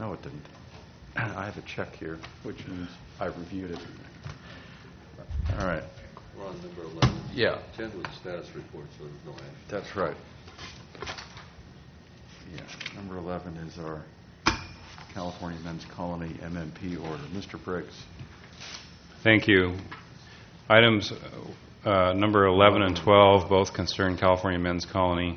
No, it didn't. I have a check here, which means I reviewed it. All right. We're on number 11. Yeah. 10 was status report, so there's no action. That's right. Yeah. Number 11 is our California Men's Colony MMP order. Mr. Briggs. Thank you. Items number 11 and 12 both concern California Men's Colony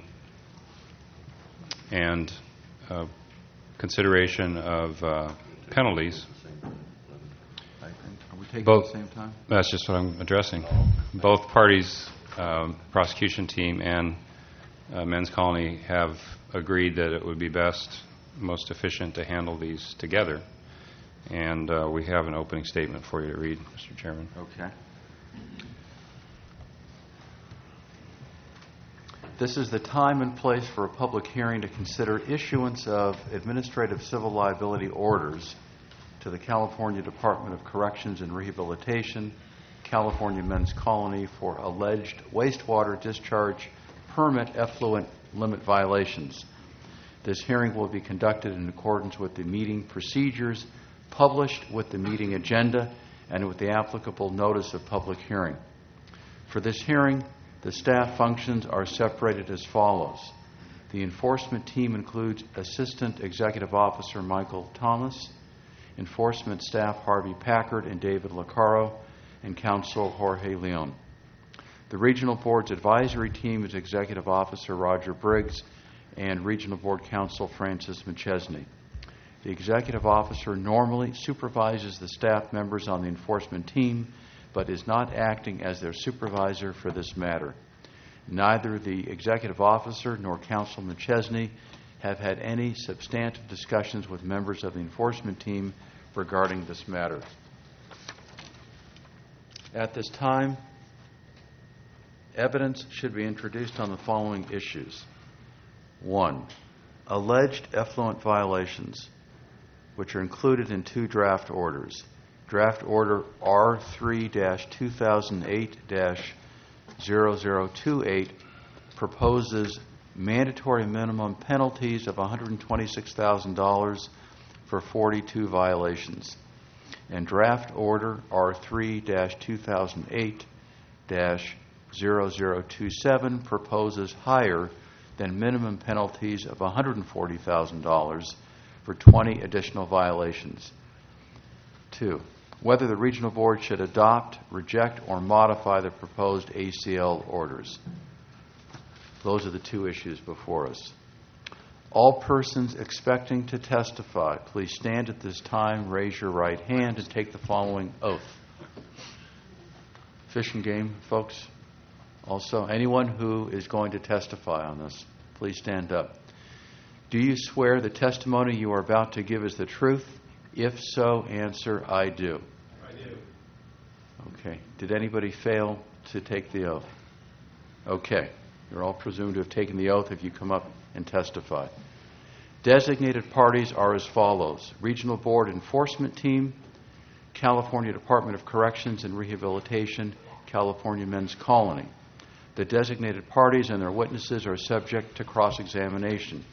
and consideration of penalties. I think. Are we taking Both, at the same time? That's just what I'm addressing. Both parties, prosecution team and Men's Colony, have agreed that it would be best, most efficient to handle these together. And we have an opening statement for you to read, Mr. Chairman. Okay. This is the time and place for a public hearing to consider issuance of administrative civil liability orders to the California Department of Corrections and Rehabilitation, California Men's Colony, for alleged wastewater discharge permit effluent limit violations. This hearing will be conducted in accordance with the meeting procedures published with the meeting agenda and with the applicable notice of public hearing. For this hearing, the staff functions are separated as follows. The enforcement team includes Assistant Executive Officer Michael Thomas, enforcement staff Harvey Packard and David Licaro, and counsel Jorge Leon. The Regional Board's advisory team is Executive Officer Roger Briggs and Regional Board Counsel Francis McChesney. The Executive Officer normally supervises the staff members on the enforcement team, but is not acting as their supervisor for this matter. Neither the Executive Officer nor Counsel McChesney have had any substantive discussions with members of the enforcement team regarding this matter. At this time, evidence should be introduced on the following issues. 1. Alleged effluent violations, which are included in 2 draft orders. Draft Order R3-2008-0028 proposes mandatory minimum penalties of $126,000 for 42 violations. And Draft Order R3-2008-0027 proposes higher than minimum penalties of $140,000 for 20 additional violations. 2. Whether the Regional Board should adopt, reject, or modify the proposed ACL orders. Those are the 2 issues before us. All persons expecting to testify, please stand at this time, raise your right hand, and take the following oath. Fish and Game folks, also, anyone who is going to testify on this, please stand up. Do you swear the testimony you are about to give is the truth? If so, answer, I do. I do. Okay. Did anybody fail to take the oath? Okay. You're all presumed to have taken the oath if you come up and testify. Designated parties are as follows. Regional Board Enforcement Team, California Department of Corrections and Rehabilitation, California Men's Colony. The designated parties and their witnesses are subject to cross-examination.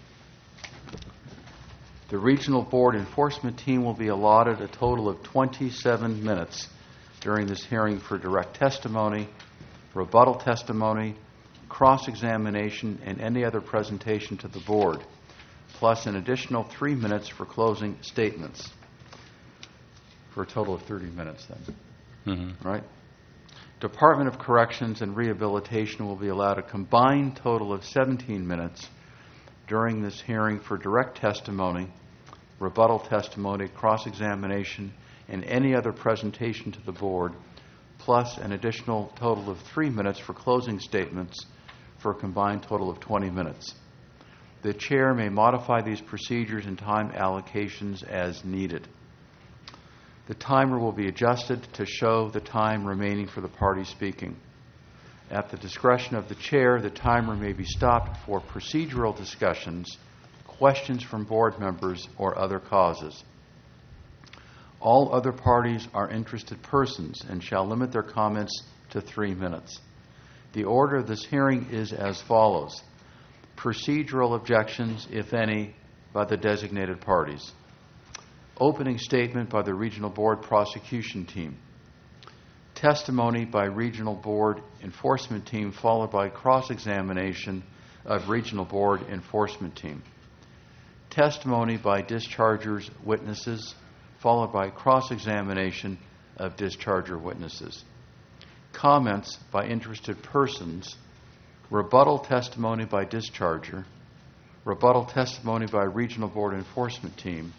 The Regional Board Enforcement Team will be allotted a total of 27 minutes during this hearing for direct testimony, rebuttal testimony, cross-examination, and any other presentation to the Board, plus an additional 3 minutes for closing statements, for a total of 30 minutes then. Mm-hmm. Right? Department of Corrections and Rehabilitation will be allowed a combined total of 17 minutes during this hearing for direct testimony, rebuttal testimony, cross-examination, and any other presentation to the Board, plus an additional total of 3 minutes for closing statements for a combined total of 20 minutes. The Chair may modify these procedures and time allocations as needed. The timer will be adjusted to show the time remaining for the party speaking. At the discretion of the Chair, the timer may be stopped for procedural discussions, questions from Board members, or other causes. All other parties are interested persons and shall limit their comments to 3 minutes. The order of this hearing is as follows. Procedural objections, if any, by the designated parties. Opening statement by the Regional Board Prosecution Team. Testimony by Regional Board Enforcement Team, followed by cross-examination of Regional Board Enforcement Team. Testimony by dischargers' witnesses, followed by cross-examination of discharger witnesses. Comments by interested persons. Rebuttal testimony by discharger. Rebuttal testimony by Regional Board Enforcement Team.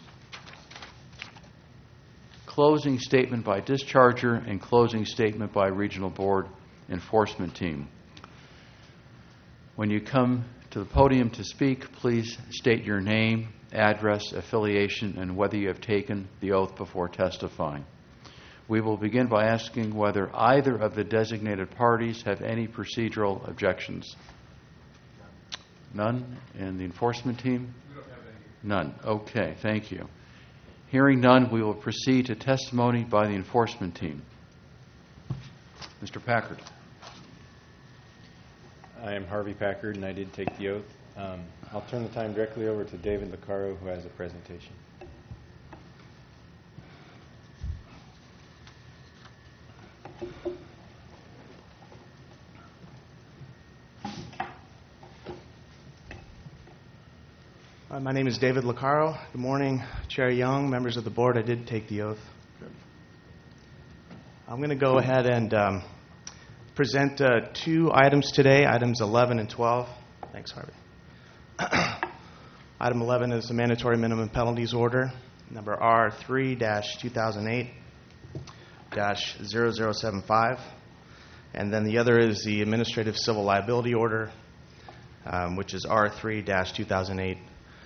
Closing statement by discharger and closing statement by Regional Board Enforcement Team. When you come to the podium to speak, please state your name, address, affiliation, and whether you have taken the oath before testifying. We will begin by asking whether either of the designated parties have any procedural objections. None? And the enforcement team? We don't have any. None. Okay, thank you. Hearing none, we will proceed to testimony by the enforcement team. Mr. Packard. I am Harvey Packard, and I did take the oath. I'll turn the time directly over to David Licaro, who has a presentation. My name is David Licaro. Good morning, Chair Young, members of the board. I did take the oath. I'm going to go ahead and present two items today, items 11 and 12. Thanks, Harvey. Item 11 is the mandatory minimum penalties order, number R3-2008-0075. And then the other is the administrative civil liability order, which is R3-2008-0074.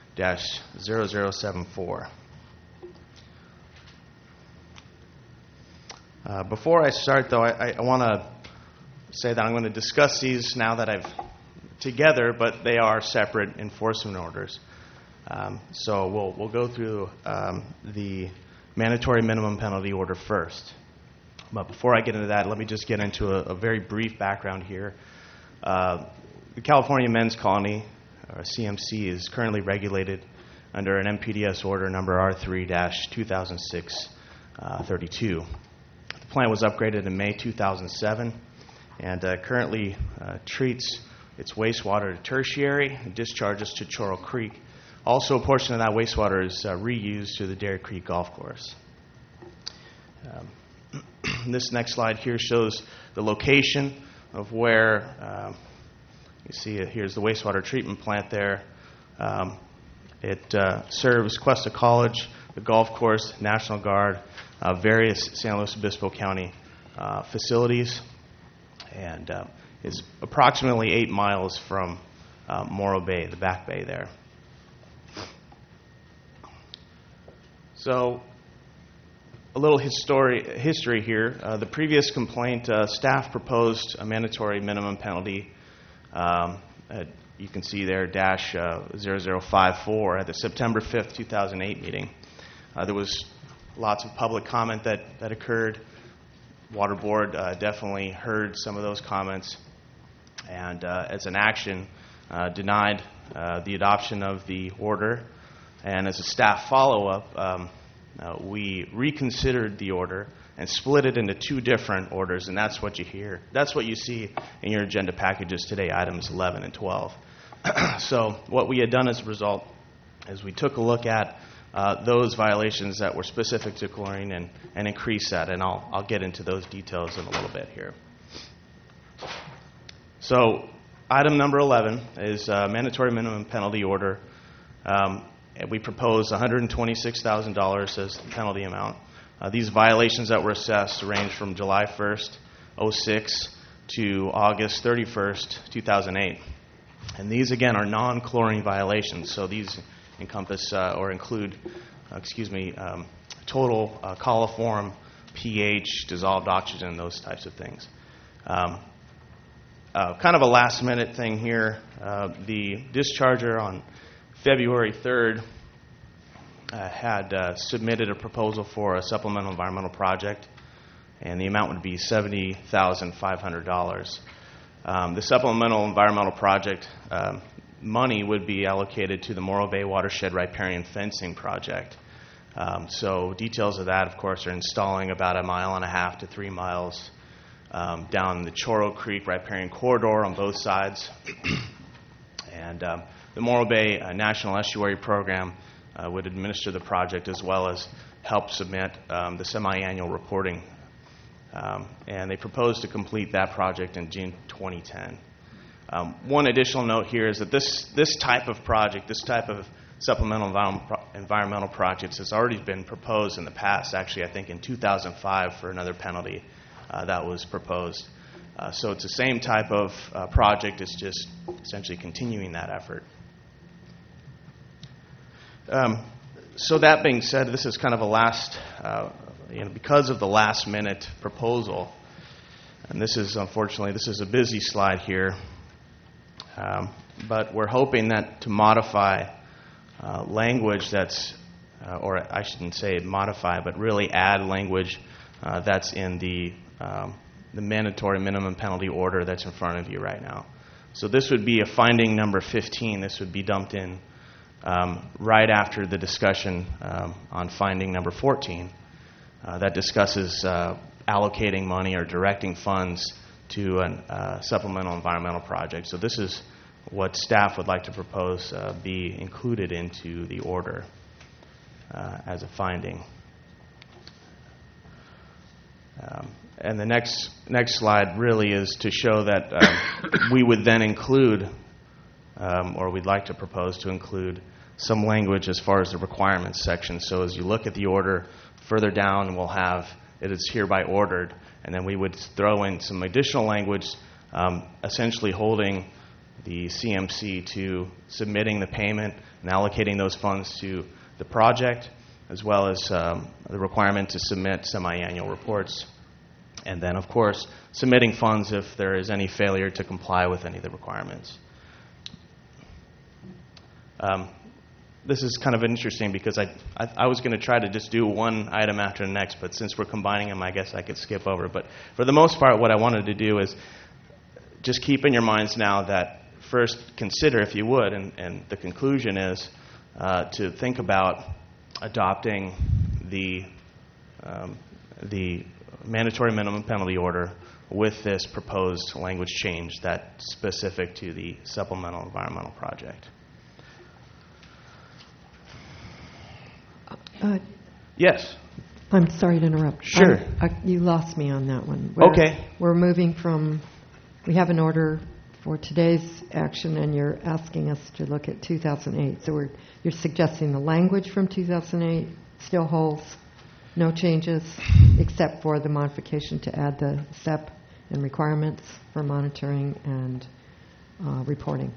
Before I start, though, I want to say that I'm going to discuss these now that I've together, but they are separate enforcement orders. So we'll go through the mandatory minimum penalty order first. But before I get into that, let me just get into a very brief background here. The California Men's Colony, or CMC, is currently regulated under an MPDS order number R3-2006-32. The plant was upgraded in May 2007 and currently treats its wastewater to tertiary and discharges to Chorrell Creek. Also, a portion of that wastewater is reused to the Dairy Creek Golf Course. This next slide here shows the location of where, you see here's the wastewater treatment plant there. It serves Cuesta College, the golf course, National Guard, various San Luis Obispo County facilities, and is approximately 8 miles from Morro Bay, the back bay there. So, a little history here. The previous complaint, staff proposed a mandatory minimum penalty. You can see there, -0054 at the September 5th, 2008 meeting. There was lots of public comment that occurred. Water Board definitely heard some of those comments and, as an action, denied the adoption of the order. And as a staff follow-up, we reconsidered the order and split it into two different orders, and that's what you hear. That's what you see in your agenda packages today, items 11 and 12. So what we had done as a result is we took a look at those violations that were specific to chlorine and increased that, and I'll get into those details in a little bit here. So item number 11 is mandatory minimum penalty order. We propose $126,000 as the penalty amount. These violations that were assessed range from July 1st, 2006 to August 31st, 2008. And these, again, are non-chlorine violations, so these encompass or include, total coliform, pH, dissolved oxygen, those types of things. Kind of a last-minute thing here. The discharger on February 3rd had submitted a proposal for a supplemental environmental project, and the amount would be $70,500. The supplemental environmental project money would be allocated to the Morro Bay Watershed Riparian Fencing Project. So details of that, of course, are installing about 1.5 miles to 3 miles down the Choro Creek riparian corridor on both sides. And the Morro Bay National Estuary Program would administer the project as well as help submit the semi-annual reporting. And they propose to complete that project in June 2010. One additional note here is that this type of project, this type of supplemental environmental projects has already been proposed in the past, actually I think in 2005 for another penalty that was proposed. So it's the same type of project, it's just essentially continuing that effort. So that being said, this is kind of a last, because of the last minute proposal, and this is unfortunately, this is a busy slide here, but we're hoping that to modify language that's, or I shouldn't say modify, but really add language that's in the mandatory minimum penalty order that's in front of you right now. So this would be a finding number 15. This would be dumped in right after the discussion on finding number 14 that discusses allocating money or directing funds to a supplemental environmental project. So this is what staff would like to propose be included into the order as a finding. And the next slide really is to show that we would then include, or we'd like to propose to include, some language as far as the requirements section. So as you look at the order, further down we'll have it is hereby ordered, and then we would throw in some additional language essentially holding the CMC to submitting the payment and allocating those funds to the project, as well as the requirement to submit semi-annual reports. And then, of course, submitting funds if there is any failure to comply with any of the requirements. This is kind of interesting because I was going to try to just do one item after the next, but since we're combining them, I guess I could skip over. But for the most part, what I wanted to do is just keep in your minds now that first consider, if you would, and the conclusion is to think about adopting the mandatory minimum penalty order with this proposed language change that's specific to the supplemental environmental project. Yes. I'm sorry to interrupt. Sure. You lost me on that one. Okay. We're moving from, we have an order for today's action, and you're asking us to look at 2008. So you're suggesting the language from 2008 still holds, no changes, except for the modification to add the SEP and requirements for monitoring and reporting.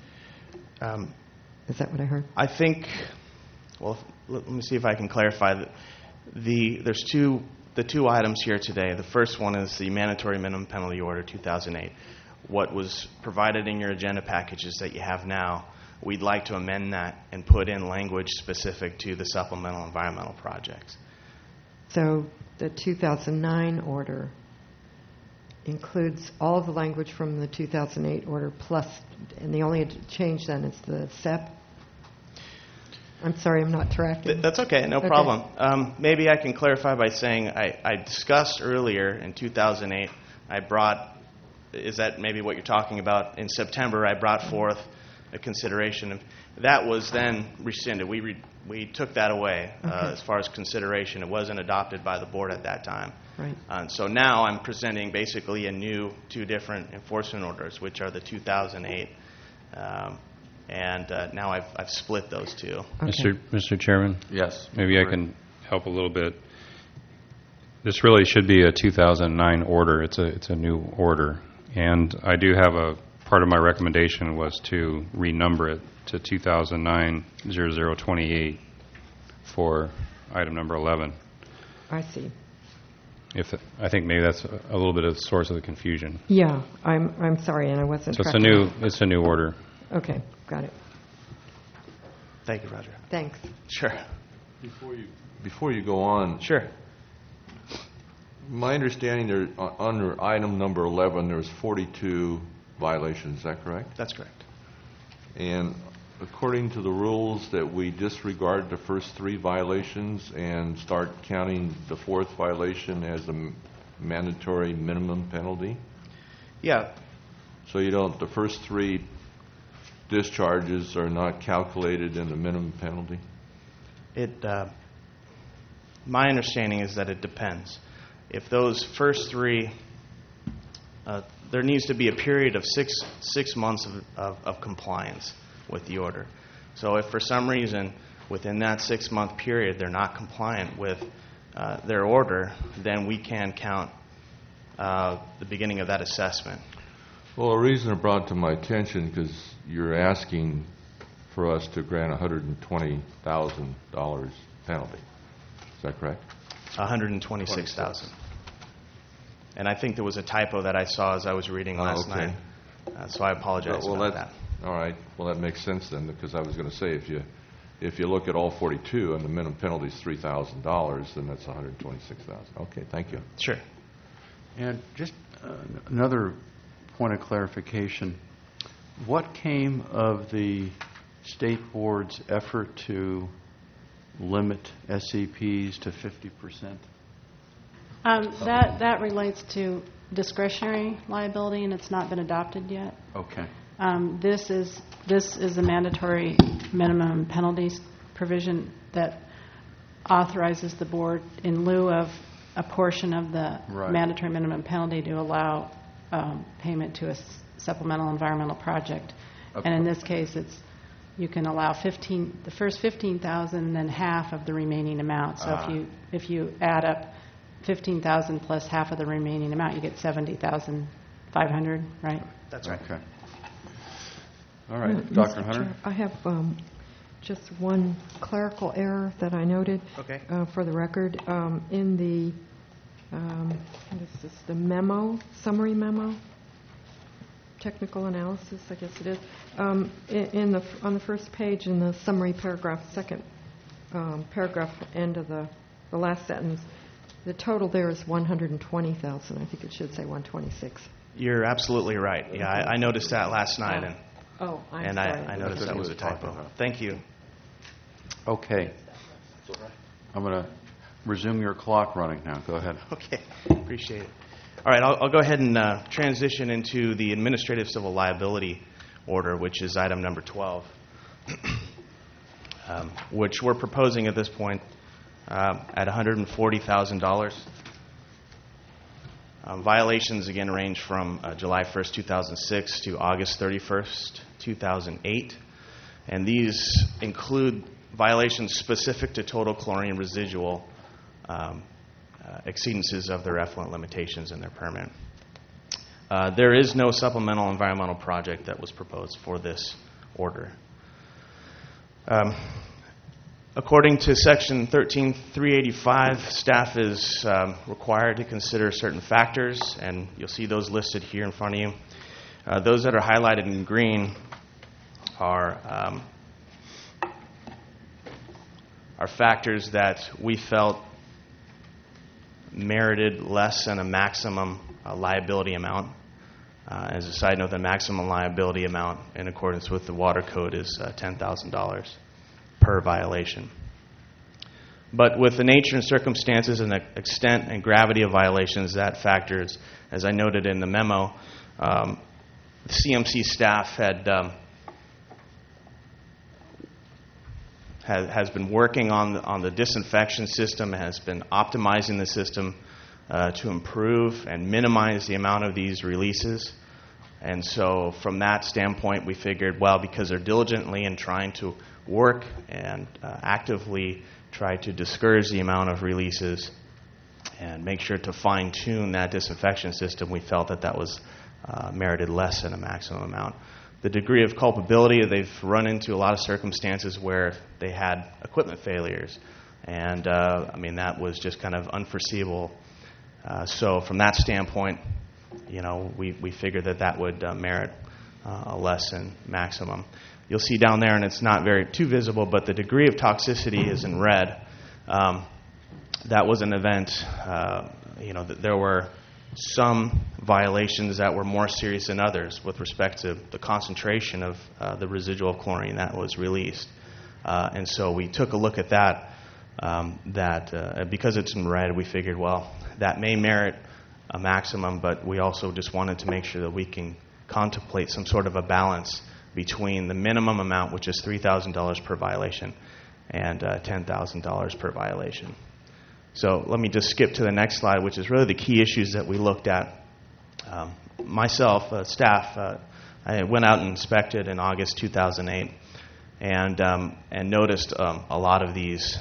Is that what I heard? I think, well, let me see if I can clarify. There's the two items here today. The first one is the mandatory minimum penalty order 2008. What was provided in your agenda packages that you have now, we'd like to amend that and put in language specific to the supplemental environmental projects. So the 2009 order includes all of the language from the 2008 order plus, and the only change then is the SEP? I'm sorry, I'm not tracking. That's okay, no problem. Maybe I can clarify by saying I discussed earlier in 2008, I brought, is that maybe what you're talking about? In September, I brought forth a consideration. That was then rescinded. We took that away as far as consideration. It wasn't adopted by the board at that time. Right. So now I'm presenting basically a new two different enforcement orders, which are the 2008 and now I've split those two. Okay. Mr. Chairman? Yes. Maybe I can help a little bit. This really should be a 2009 order. It's a new order. And I do have part of my recommendation was to renumber it to 2009-0028 for item number 11. I see. I think maybe that's a little bit of the source of the confusion. Yeah, I'm sorry, and I wasn't So tracking. it's a new order. Okay, got it. Thank you, Roger. Thanks. Sure. Before you go on, Sure. my understanding there, under item number 11, there's 42 violations. Is that correct? That's correct. And according to the rules, that we disregard the first 3 violations and start counting the 4th violation as a mandatory minimum penalty? Yeah, So you don't, the first 3 discharges are not calculated in the minimum penalty? my understanding is that it depends. If those first 3, there needs to be a period of six months of compliance with the order. So if for some reason within that 6-month period they're not compliant with their order, then we can count the beginning of that assessment. Well, a reason it brought to my attention, because you're asking for us to grant $120,000 penalty. Is that correct? 126,000. And I think there was a typo that I saw as I was reading last okay. night. So I apologize about that. All right. Well, that makes sense then, because I was going to say if you look at all 42 and the minimum penalty is $3,000, then that's $126,000. Okay, thank you. Sure. And just another point of clarification. What came of the state board's effort to limit SCPs to 50%? That relates to discretionary liability, and it's not been adopted yet. Okay. This is a mandatory minimum penalties provision that authorizes the board in lieu of a portion of the Right. mandatory minimum penalty to allow payment to a supplemental environmental project. Okay. And in this case, you can allow the first $15,000, then half of the remaining amount. So if you add up $15,000 plus half of the remaining amount, you get $70,500, right? That's right. Okay. All right. Mr. Dr. Hunter? Chair, I have just one clerical error that I noted. Okay. For the record. In the, what is this, the memo, summary memo, technical analysis, I guess it is, on the first page in the summary paragraph, second paragraph, end of the last sentence, the total there is 120,000. I think it should say 126. You're absolutely right. Yeah, I noticed that last night, and I'm sorry. I noticed that was a typo. Thank you. Okay. I'm going to resume your clock running now. Go ahead. Okay, appreciate it. All right, I'll go ahead and transition into the administrative civil liability order, which is item number 12, which we're proposing at this point at $140,000. Violations, again, range from July 1st, 2006 to August 31st, 2008. And these include violations specific to total chlorine residual exceedances of their effluent limitations in their permit. There is no supplemental environmental project that was proposed for this order. According to Section 13385, staff is required to consider certain factors, and you'll see those listed here in front of you. Those that are highlighted in green are factors that we felt merited less than a maximum liability amount. As a side note, the maximum liability amount in accordance with the water code is $10,000 per violation. But with the nature and circumstances and the extent and gravity of violations, that factors, as I noted in the memo, the CMC staff has been working on the disinfection system, has been optimizing the system to improve and minimize the amount of these releases. And so from that standpoint, we figured, well, because they're diligently and trying to work and actively try to discourage the amount of releases and make sure to fine-tune that disinfection system, we felt that was merited less than a maximum amount. The degree of culpability, they've run into a lot of circumstances where they had equipment failures. And, that was just kind of unforeseeable. So from that standpoint, we figured that would merit a less than maximum. You'll see down there, and it's not too visible, but the degree of toxicity is in red. That was an event, there were some violations that were more serious than others with respect to the concentration of the residual of chlorine that was released. And so we took a look at that. Because it's in red, we figured, well, that may merit a maximum, but we also just wanted to make sure that we can contemplate some sort of a balance between the minimum amount, which is $3,000 per violation, and $10,000 per violation. So let me just skip to the next slide, which is really the key issues that we looked at. Myself, staff, I went out and inspected in August 2008 and noticed a lot of these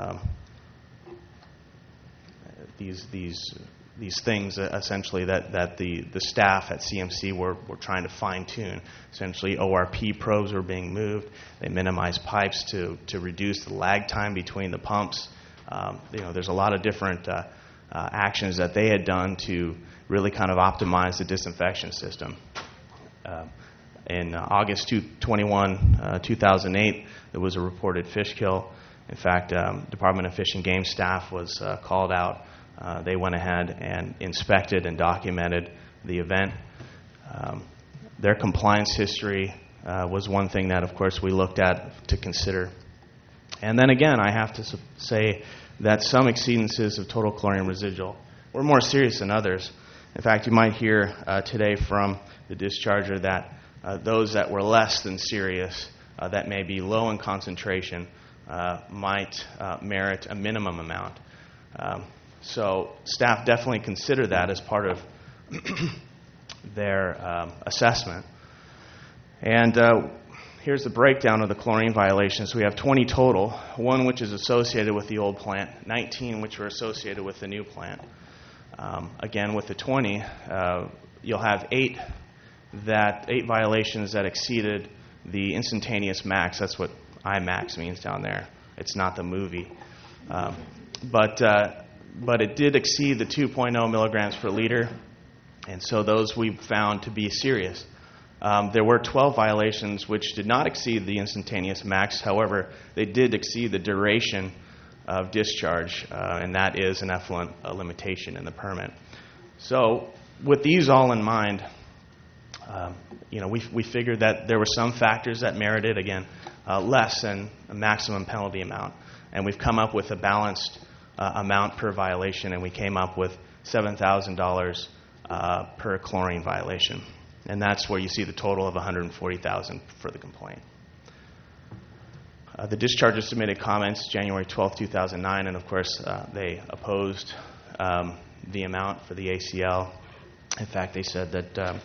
things essentially that the staff at CMC were trying to fine-tune. Essentially, ORP probes were being moved. They minimized pipes to reduce the lag time between the pumps. There's a lot of different actions that they had done to really kind of optimize the disinfection system. In August 21, 2008, there was a reported fish kill. In fact, Department of Fish and Game staff was called out. They went ahead and inspected and documented the event. Their compliance history was one thing that, of course, we looked at to consider. And then again, I have to say that some exceedances of total chlorine residual were more serious than others. In fact, you might hear today from the discharger that those that were less than serious, that may be low in concentration, might merit a minimum amount. So staff definitely consider that as part of their assessment. And here's the breakdown of the chlorine violations. We have 20 total, 1 which is associated with the old plant, 19 which were associated with the new plant. Again, with the 20, you'll have 8 violations that exceeded the instantaneous max. That's what IMAX means down there. It's not the movie. But it did exceed the 2.0 milligrams per liter, and so those we found to be serious. There were 12 violations which did not exceed the instantaneous max. However, they did exceed the duration of discharge, and that is an effluent limitation in the permit. So with these all in mind, we figured that there were some factors that merited, again, less than a maximum penalty amount. And we've come up with a balanced amount per violation, and we came up with $7,000 per chlorine violation. And that's where you see the total of $140,000 for the complaint. The discharger submitted comments January 12, 2009, and of course they opposed the amount for the ACL. In fact, they said that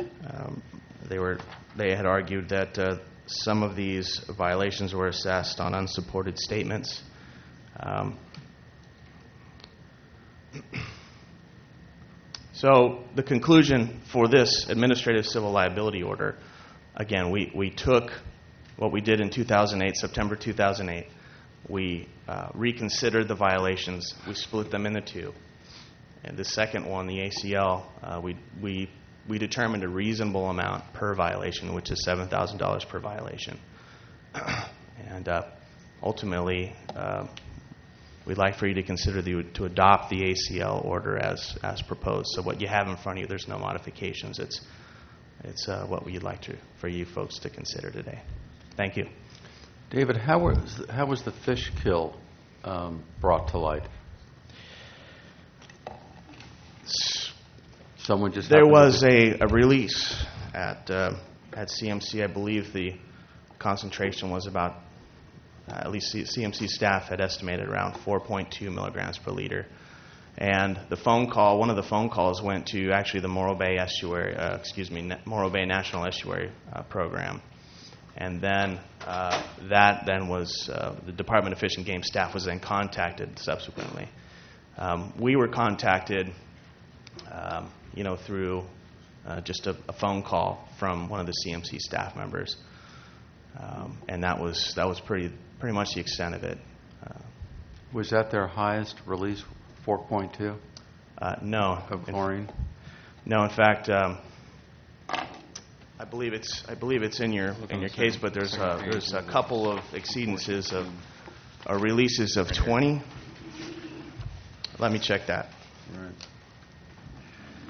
they had argued that some of these violations were assessed on unsupported statements. So the conclusion for this administrative civil liability order, again, we took what we did in 2008, September 2008. We reconsidered the violations. We split them into 2. And the second one, the ACL, we determined a reasonable amount per violation, which is $7,000 per violation. And ultimately, we'd like for you to consider to adopt the ACL order as proposed. So what you have in front of you, there's no modifications. It's what we'd like for you folks to consider today. Thank you. David, how was the fish kill brought to light? Someone just there was a release at CMC. I believe the concentration was about, at least CMC staff had estimated around 4.2 milligrams per liter. And one of the phone calls went to actually the Morro Bay Morro Bay National Estuary program. And then the Department of Fish and Game staff was then contacted subsequently. We were contacted, through just a phone call from one of the CMC staff members, and that was pretty much the extent of it. Was that their highest release, 4.2? No. Of chlorine? No, in fact, I believe it's in your case, but there's a couple of exceedances of releases of 20. Let me check that. Right.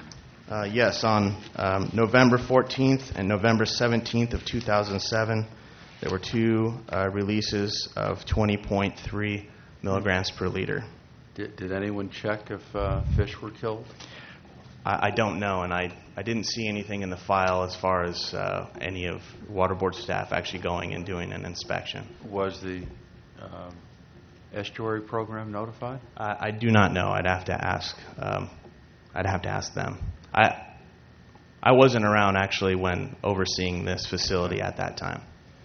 Yes, on November 14th and November 17th of 2007, there were two releases of 20.3 milligrams per liter. Did anyone check if fish were killed? I don't know, and I didn't see anything in the file as far as any of Water Board staff actually going and doing an inspection. Was the estuary program notified? I do not know. I'd have to ask. I'd have to ask them. I wasn't around actually when overseeing this facility at that time.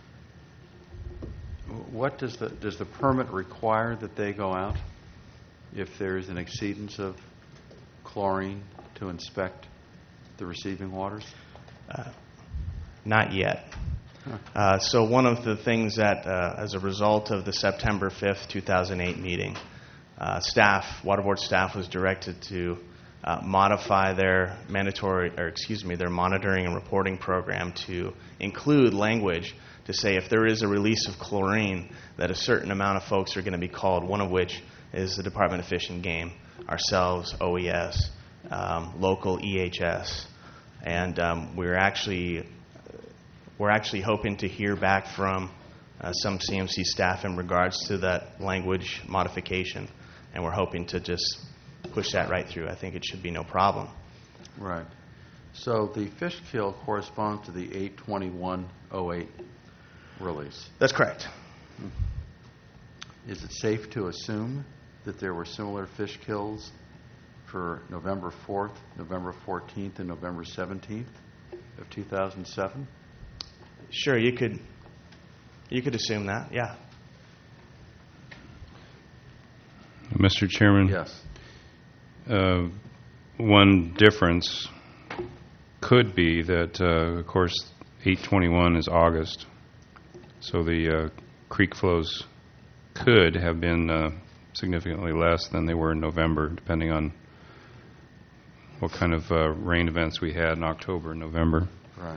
What does the permit require that they go out if there's an exceedance of chlorine to inspect the receiving waters? Not yet. So one of the things that, as a result of the September 5th, 2008 meeting, Water Board staff was directed to modify their their monitoring and reporting program to include language to say if there is a release of chlorine, that a certain amount of folks are going to be called, one of which is the Department of Fish and Game, ourselves, OES, local EHS, and we're actually hoping to hear back from some CMC staff in regards to that language modification, and we're hoping to just push that right through. I think it should be no problem. Right. So the fish kill corresponds to the 8/21/08 release. That's correct. Is it safe to assume that there were similar fish kills for November 4th, November 14th, and November 17th of 2007? Sure, you could assume that, yeah. Mr. Chairman? Yes. One difference could be that, of course, 8/21 is August, so the creek flows could have been significantly less than they were in November, depending on what kind of rain events we had in October and November. Right.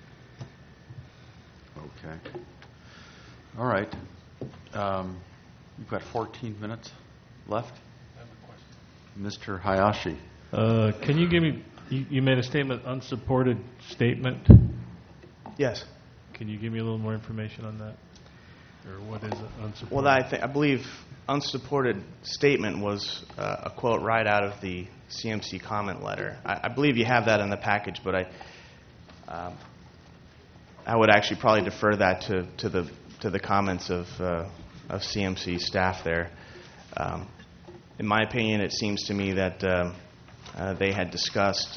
Okay. All right. You've got 14 minutes left. I have a question. Mr. Hayashi. Can you give me, you made a statement, unsupported statement. Yes. Can you give me a little more information on that? Or what is it, unsupported? Well, I believe unsupported statement was a quote right out of the CMC comment letter. I believe you have that in the package, but I would actually probably defer that to the comments of CMC staff there. In my opinion, it seems to me that they had discussed,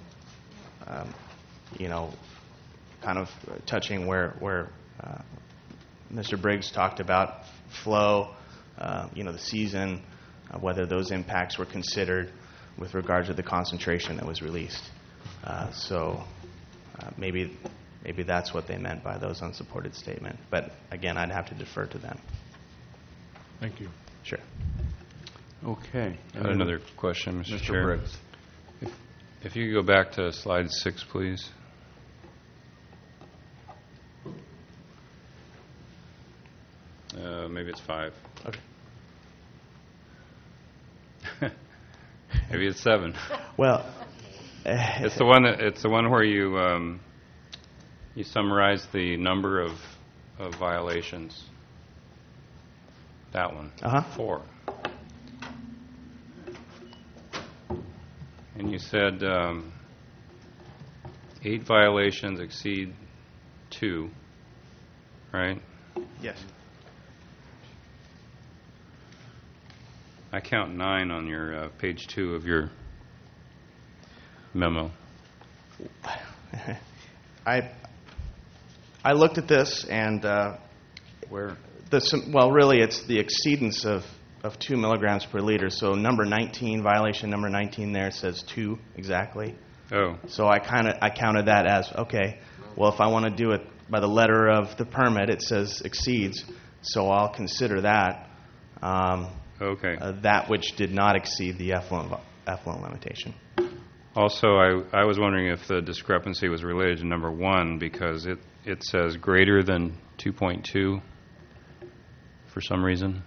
kind of touching where Mr. Briggs talked about flow, the season, whether those impacts were considered with regard to the concentration that was released. So maybe that's what they meant by those unsupported statement. But again, I'd have to defer to them. Thank you. Sure. Okay. I had another question, Mr. Chair. Briggs. If you could go back to slide 6, please. Maybe it's 5. Okay. Maybe it's 7. Well, It's the one where you you summarize the number of violations. That one. 4. And you said 8 violations exceed 2, right? yes. I count 9 on your page 2 of your memo. I looked at this and Where? really it's the exceedance of 2 milligrams per liter. So number 19, violation number 19 there says 2 exactly. Oh, So I counted that as, okay, well, if I want to do it by the letter of the permit, it says exceeds, so I'll consider that okay. that which did not exceed the effluent limitation. Also, I was wondering if the discrepancy was related to number 1 because it says greater than 2.2 for some reason.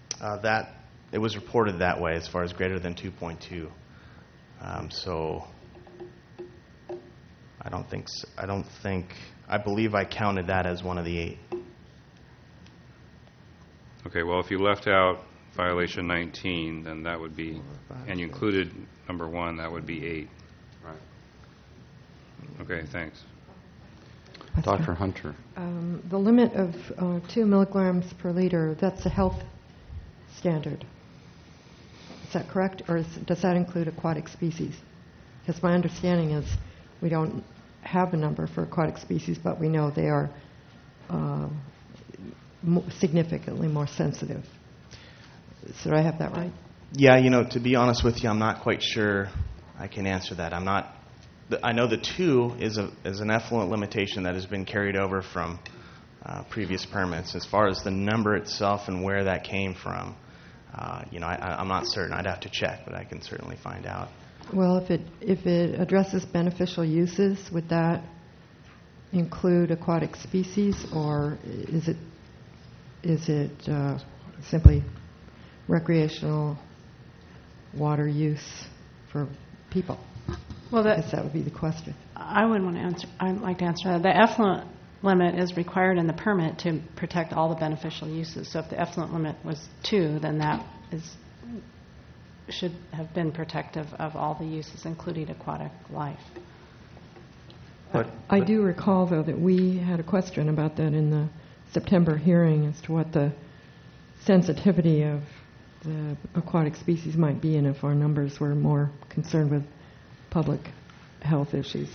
That it was reported that way as far as greater than 2.2. So I believe I counted that as one of the 8. Okay, well, if you left out violation 19, then that would be, and you included number 1, that would be 8. Right. Okay, thanks. Dr. Hunter. The limit of 2 milligrams per liter, that's a health standard. Is that correct? Or does that include aquatic species? Because my understanding is we don't have a number for aquatic species, but we know they are significantly more sensitive. So do I have that right? Yeah, to be honest with you, I'm not quite sure I can answer that. I know the 2 is an effluent limitation that has been carried over from previous permits. As far as the number itself and where that came from, I'm not certain. I'd have to check, but I can certainly find out. Well, if it addresses beneficial uses, would that include aquatic species, or is it simply recreational water use for people? Well, I guess that would be the question. I wouldn't want to answer. I'd like to answer that. The effluent limit is required in the permit to protect all the beneficial uses. So if the effluent limit was 2, then that should have been protective of all the uses, including aquatic life. I do recall, though, that we had a question about that in the September hearing as to what the sensitivity of the aquatic species might be, and if our numbers were more concerned with public health issues.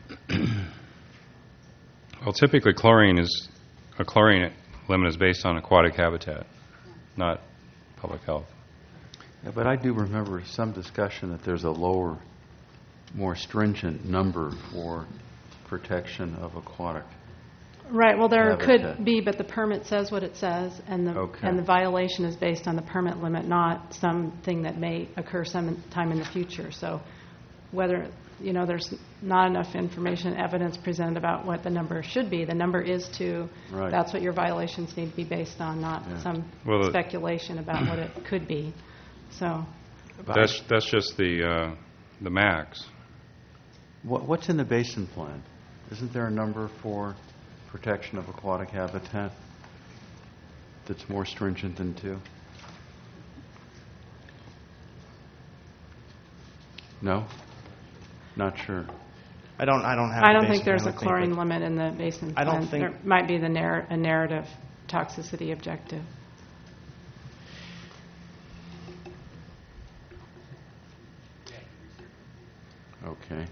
Well, typically a chlorine limit is based on aquatic habitat, not public health. Yeah, but I do remember some discussion that there's a lower, more stringent number for protection of aquatic. Right. Well, there habitat. could be, but the permit says what it says, and Okay. the violation is based on the permit limit, not something that may occur sometime in the future. So whether there's not enough information, evidence presented about what the number should be. The number is 2. Right. That's what your violations need to be based on, not some speculation about what it could be. So That's just the max. What's in the basin plan? Isn't there a number for protection of aquatic habitat that's more stringent than 2? No? Not sure. I don't have. I the don't basin think there's plan a with me, chlorine but limit in the basin I plan. don't think- There might be a narrative toxicity objective. Okay.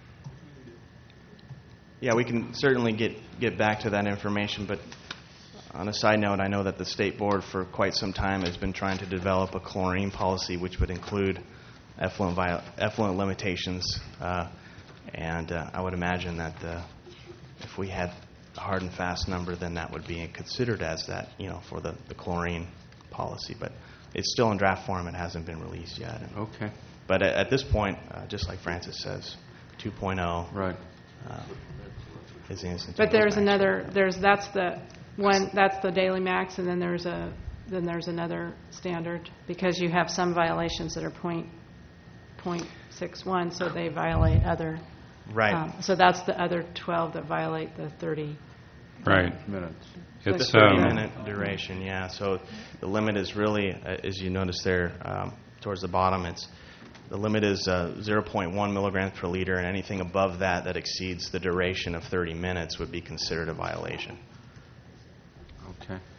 Yeah, we can certainly get back to that information, but on a side note, I know that the State Board for quite some time has been trying to develop a chlorine policy which would include effluent limitations, and I would imagine that if we had a hard and fast number, then that would be considered as that, for the chlorine policy. But it's still in draft form. It hasn't been released yet. Okay. But at this point, just like Francis says, 2.0 Right. is the instance. But there's another. That's the one. That's the daily max, and then there's another standard because you have some violations that are 0.61, so they violate other. Right. So that's the other 12 that violate the 30. Right. Minutes. It's 30-minute duration, yeah. So the limit is really, as you notice there, towards the bottom, the limit is 0.1 milligrams per liter, and anything above that exceeds the duration of 30 minutes would be considered a violation. Okay.